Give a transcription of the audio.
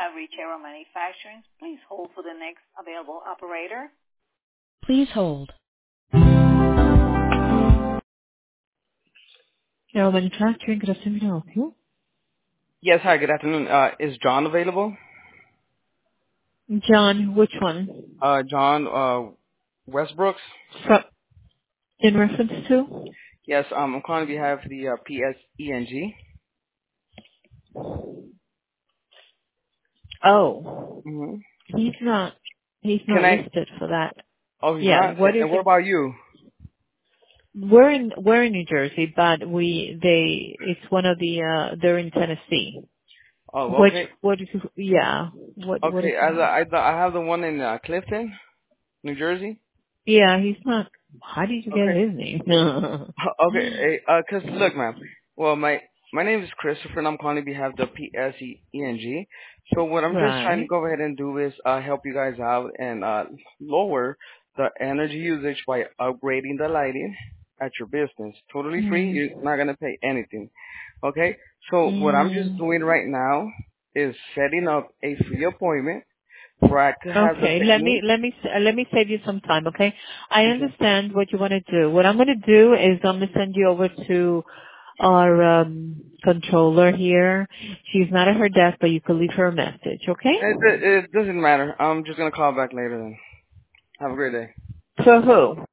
have reached Aero Manufacturing. Please hold for the next available operator. Please hold. Aero Manufacturing, good afternoon. Can I help you? Yes, hi, good afternoon. Is John available? John, which one? John Westbrooks? In reference to? Yes, I'm calling on behalf of the PSENG. Oh, Mm-hmm. he's not listed for that. Oh, he's Yeah, not? what is And what it? about you? We're in New Jersey, but it's one of the they're in Tennessee. Oh, okay. What is what is Okay, that? I have the one in Clifton, New Jersey. Yeah, he's not. How did you get Okay. his name? Okay, hey, 'cause look, ma'am. Well, my name is Christopher, and I'm calling on behalf of the PSENG. So what I'm just trying to Right. go ahead and do is help you guys out and lower the energy usage by upgrading the lighting at your business. Totally free. Mm. You're not gonna pay anything. Okay. So what I'm just Mm. doing right now is setting up a free appointment where I could have the Okay, technique. let me save you some time, okay? I Okay. understand what you want to do. What I'm going to do is I'm going to send you over to our controller here. She's not at her desk, but you can leave her a message, okay? It doesn't matter. I'm just gonna call back later then. Have a great day. For who?